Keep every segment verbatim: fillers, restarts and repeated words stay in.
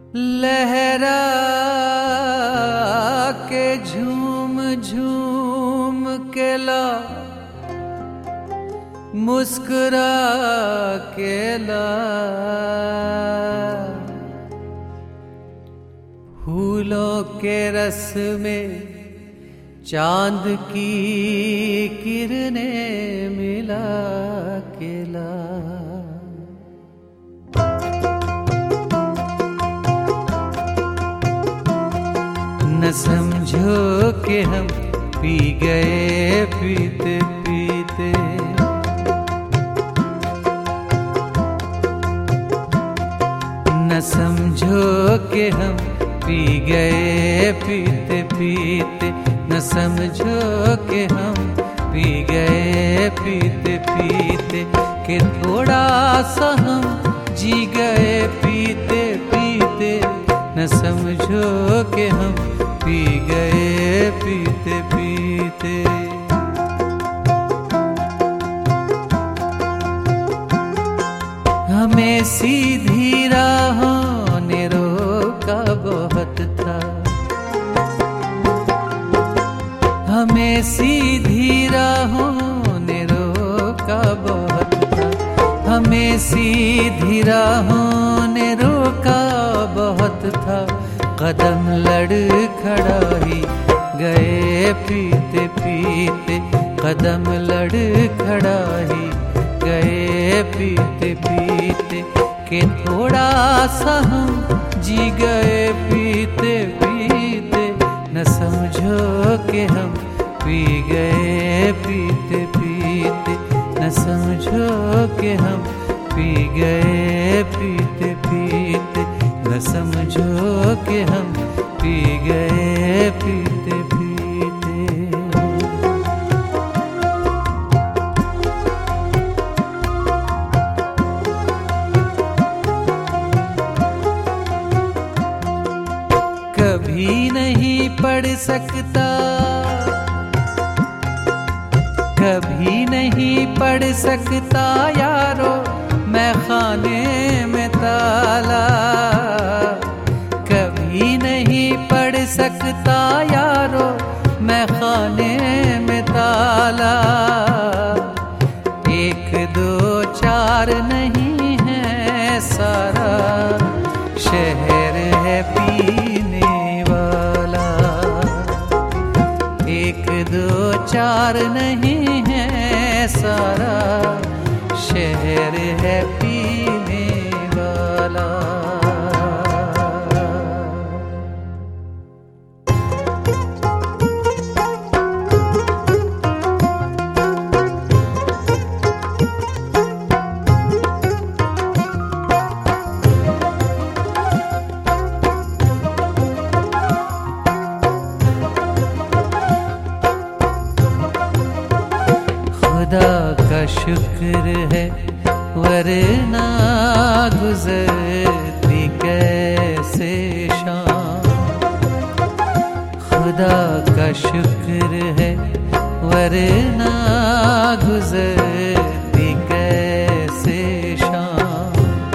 लहरा के झूम झूम के ला, मुस्कुरा के ला, फूलों के रस में चांद की किरणें मिला के ला। न समझो कि हम पी गए पीते पीते, न समझो कि हम पी गए पीते पीते, न समझो कि हम पी गए पीते पीते, कि थोड़ा सा हम जी गए पीते पीते, न समझो कि हम पी गए पीते पीते। हमें सीधी राहों ने रोका बहुत था, हमें सीधी राहों ने रोका बहुत था, हमें सीधी राहों ने रोका बहुत था, कदम लड़ खड़ा ही गए पीते पीते, कदम लड़ खड़ा ही गए पीते पीते, कि थोड़ा सा हम जी गए पीते पीते, न समझो कि हम पी गए पीते पीते, न समझो कि हम पी गए पीते पीते, न समझो कि हम पी गए पीते पीते। कभी नहीं पढ़ सकता, कभी नहीं पढ़ सकता यारो मैं खाने में ताला, कभी नहीं पढ़ सकता यारो मैं खाने में ताला, एक दो चार नहीं है सारा शहर है पीने वाला, एक दो चार नहीं है सारा शहर है पीने वाला। खुदा का शुक्र है वरना गुजरती कैसे शाम, खुदा का शुक्र है वरना गुजरती कैसे शाम,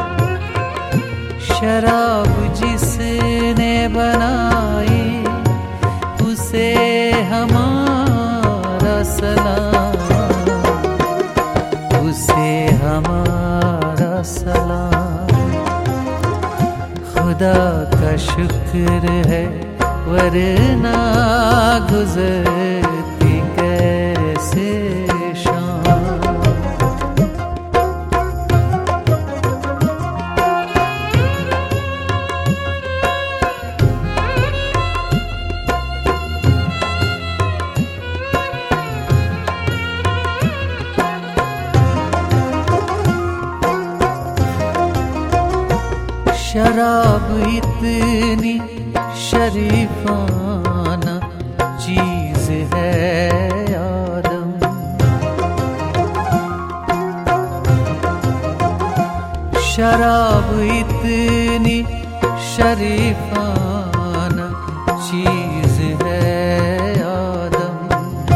शराब जिसने बनाई उसे हमारा सलाम, उसे हमारा सलाम। खुदा का शुक्र है वरना गुजरती कैसे शाम। शराब इतनी शरीफाना चीज है आदम, शराब इतनी शरीफाना चीज है आदम,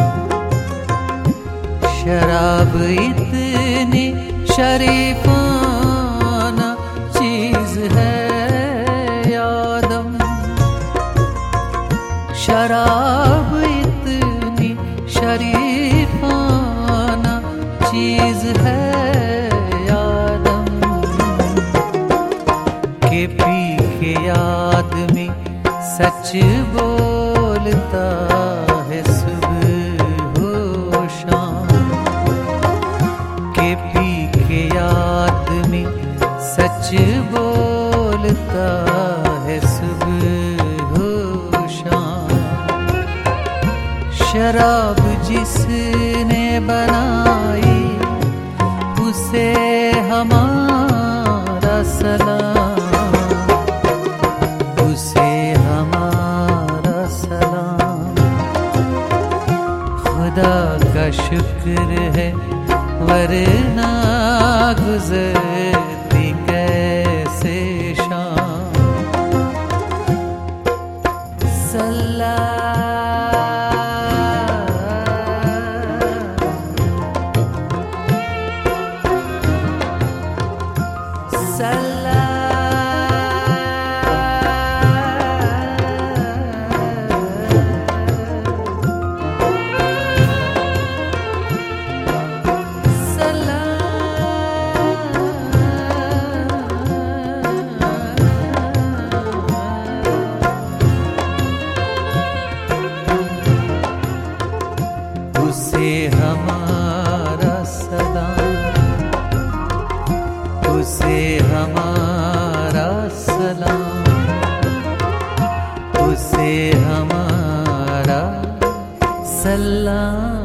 शराब इतनी शरीफाना चीज है सच बोलता है सुबह हो शाम के पी के आदमी सच बोलता है सुबह हो शाम। शराब जिसने बनाई उसे हमारा सलाम, उसे हमारा सलाम। खुदा का शुक्र है वरना गुजरती कैसे शाम। सल्ला उसे हमारा सलाम, उसे हमारा सलाम, उसे हमारा सलाम।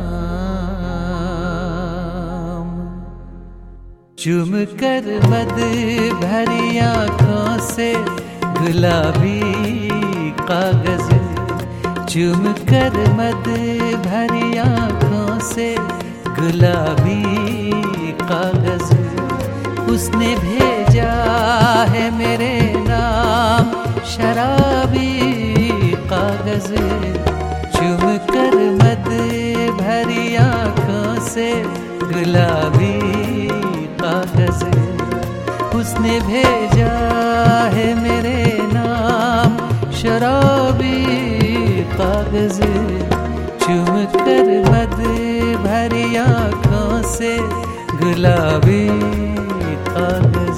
चूम कर मद भरी आँखों से गुलाबी कागज, चूम कर मद भरी आँखों से गुलाबी कागज, उसने भेजा है मेरे नाम शराबी कागज। चूम कर मद भरी आँखों से गुलाबी कागज, उसने भेजा है मेरे नाम शराबी कागज। चूम कर मद भरी आँखों से गुलाबी कागज।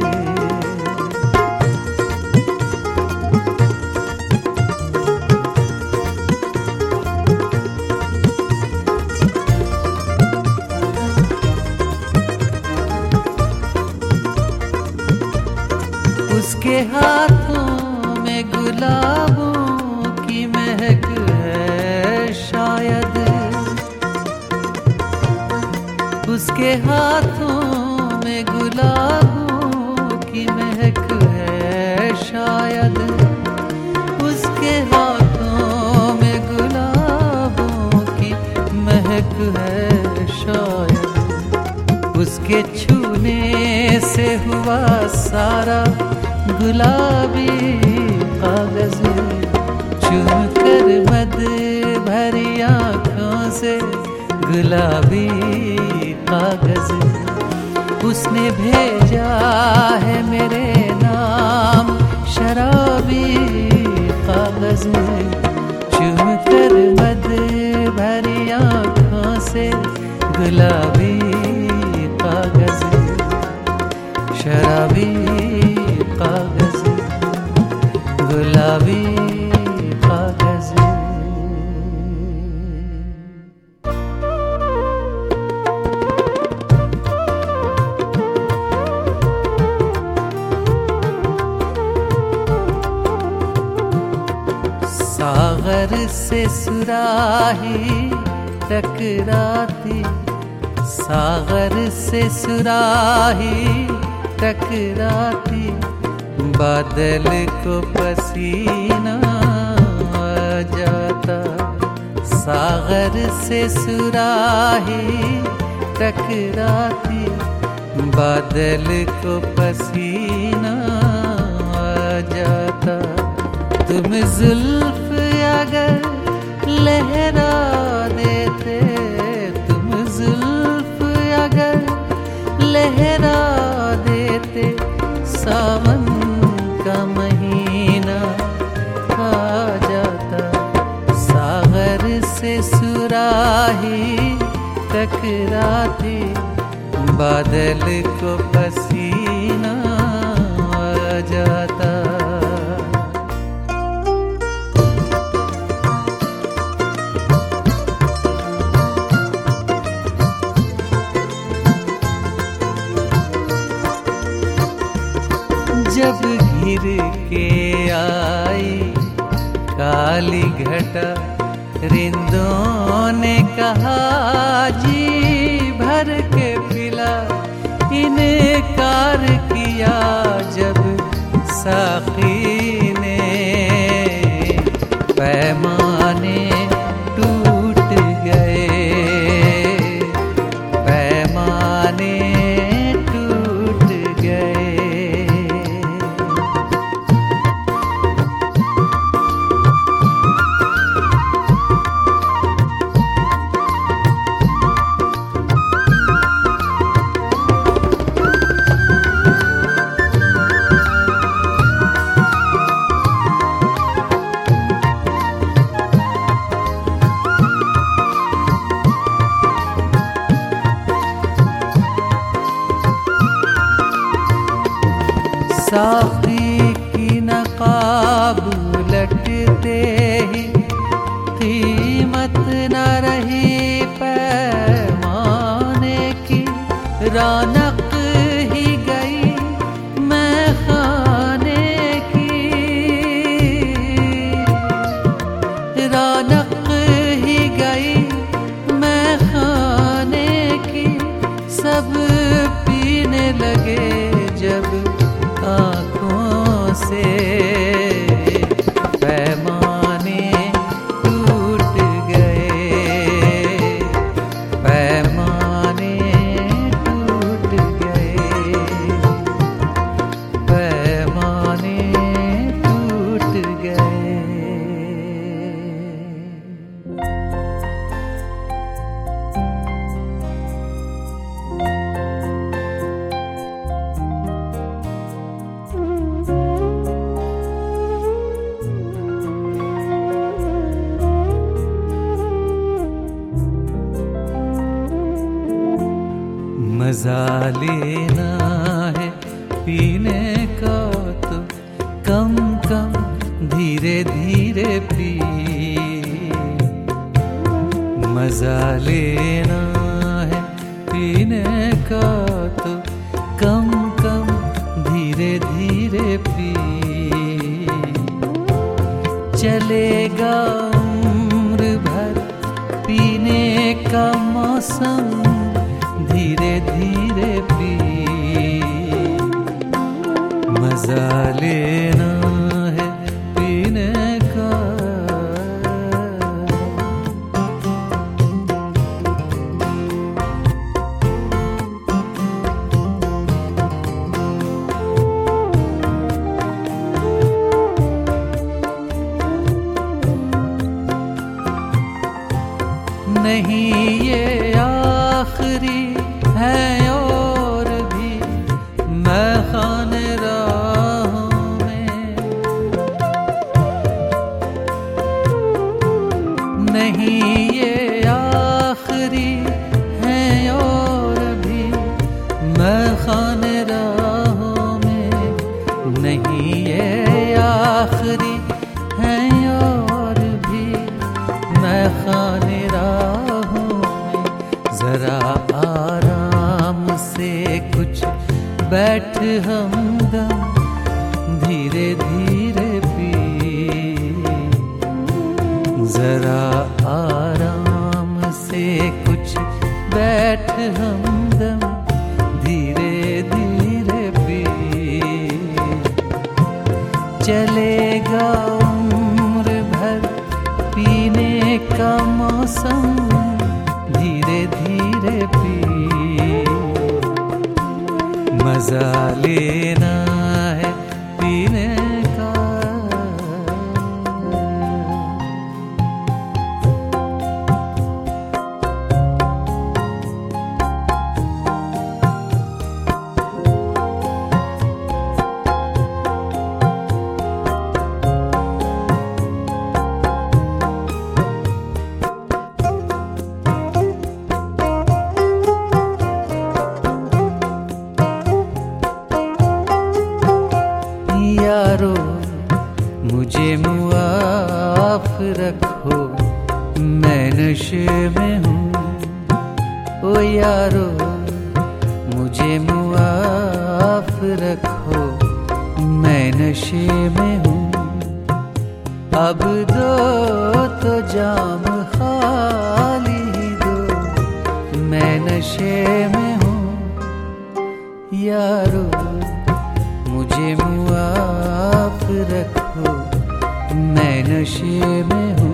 उसके हाथों में गुलाबों की महक है शायद, उसके हाथों में गुलाबों की महक है शायद, उसके हाथों में गुलाबों की महक है शायद। उसके छूने से हुआ सारा गुलाबी कागज। चूम कर मद भरी आँखों से गुलाबी कागज, उसने भेजा है मेरे नाम शराबी कागज। चूम कर मद भरी आँखों से गुलाबी कागज, शराबी कागज, गुलाबी कागज। सागर से सुराही टकराती, सागर से सुराही टकराती, बादल को पसीना आ जाता। सागर से सुराही टकराती, बादल को पसीना आ जाता। तुम जुल्फ अगर लहरा देते, तुम जुल्फ अगर लहरा देते, सावन का महीना आ जाता। सागर से सुराही टकराती, बादल को पसीना आ जाता। जब घिर के आई काली घटा, रिंदों ने कहा जी भर के पिला। इनकार किया जब साकी ने, पैमाने टूट गए, पैमाने टूट गए। साक़ी की नकाब लटते ही कीमत न रही पैमाने की। रौनक ही गई मैं खाने की, रौनक ही गई मैं खाने की। सब पीने लगे जब आँखों से, पैमाने टूट गए, पैमाने टूट गए, पैमाने टूट गए। मजा लेना है पीने का तो कम कम धीरे धीरे पी। मजा लेना है पीने का तो कम कम धीरे धीरे पी। चलेगा उम्र भर पीने का मौसम धीरे धीरे पी। मजा लेना है पीने का। नहीं ये आखिरी है और भी मैं खाने राहों में। नहीं ये आखिरी है और भी मैं खाने राहों में। नहीं ये आखिरी है और भी मैं खाने राहों में। जरा आराम से कुछ बैठ हमदम धीरे धीरे पी। जरा आराम से कुछ बैठ हमदम धीरे धीरे पी। चलेगा उम्र भर पीने का मौसम धीरे धीरे पी। मजा लेना है पीने का। यारो मुझे मुआफ रखो मैं नशे में हूँ। ओ यारो मुझे मुआफ रखो नशे में हूँ। अब दो तो जाम खाली दो, मैं नशे में हूँ। यारो मुझे मुआफ रखो, मैं नशे में हूँ।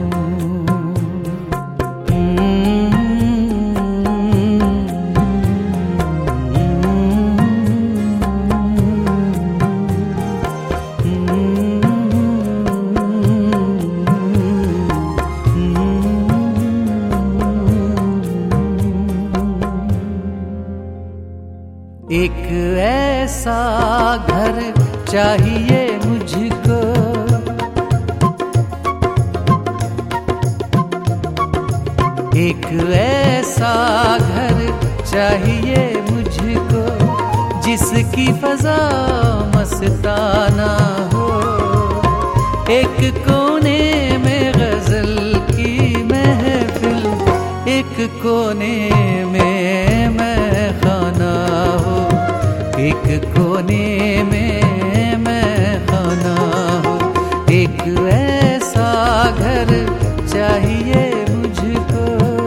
एक ऐसा घर चाहिए मुझको, एक ऐसा घर चाहिए मुझको, जिसकी फजा मस्ताना हो। एक कोने में गजल की महफिल, एक कोने में मैं खाना हो। एक कोने में मैं खाना हो। एक ऐसा घर चाहिए मुझको।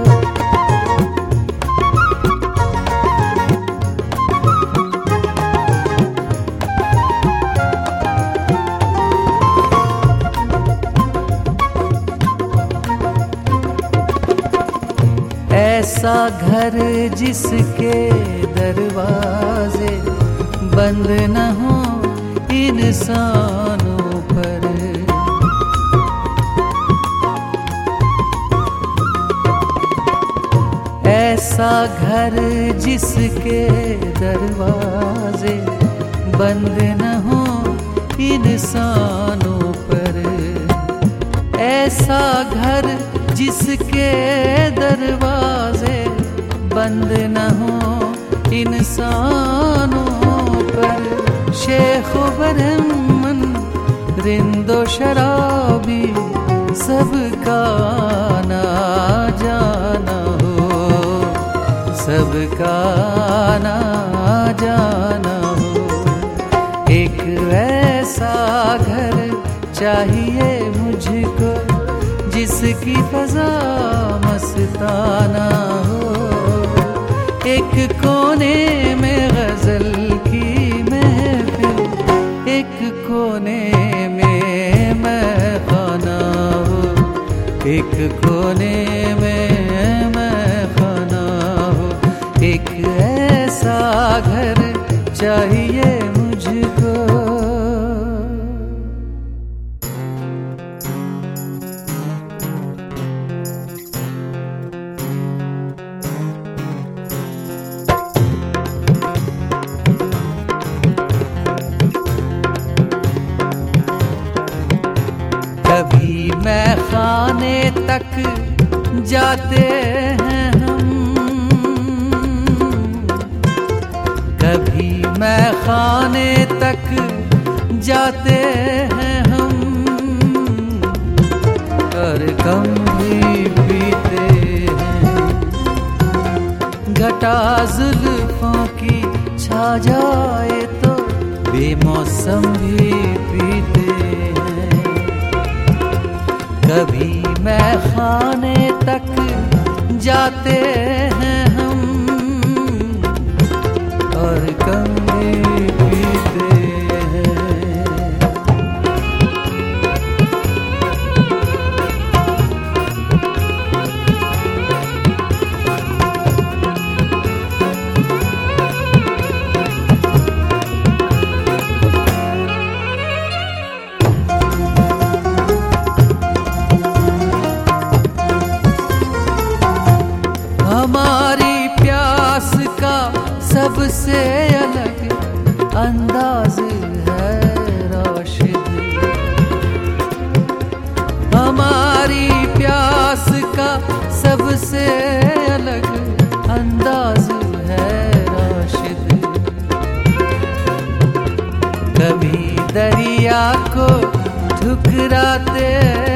ऐसा घर जिसके दरवाजे बंद न हो इंसानों पर। ऐसा घर जिसके दरवाजे बंद न हो इंसानों पर। ऐसा घर जिसके दरवाजे बंद न हो इंसानों पर। शेख बरहमन रिंदो शराबी सबका आना जाना हो, सबका आना जाना हो। एक ऐसा घर चाहिए मुझको, जिसकी फजा मस्ताना हो। एक कोने में गजल की महफिल, एक कोने में मैं खाना हो। एक कोने में मैं खाना हो। एक ऐसा घर चाहिए मुझको। कभी मैं खाने तक जाते हैं हम, कभी मैं खाने तक जाते हैं हम। और कम भी पीते हैं, घटा जुल्फों की छा जाए तो बेमौसम भी पीते हैं। कभी मैं खाने तक जाते हैं हम, और कभी पीते हैं। हमारी प्यास का सबसे अलग अंदाज है राशिद। हमारी प्यास का सबसे अलग अंदाज है राशिद। कभी दरिया को ठुकराते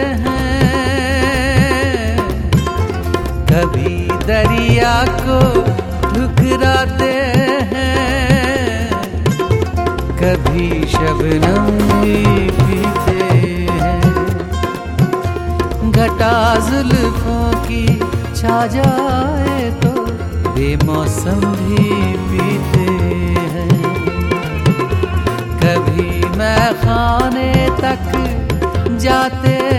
हैं, कभी दरिया को ठुकराते हैं। कभी शबनम भी पीते हैं। घटा जुल्फों की छा जाए तो बेमौसम भी पीते हैं। कभी मैं खाने तक जाते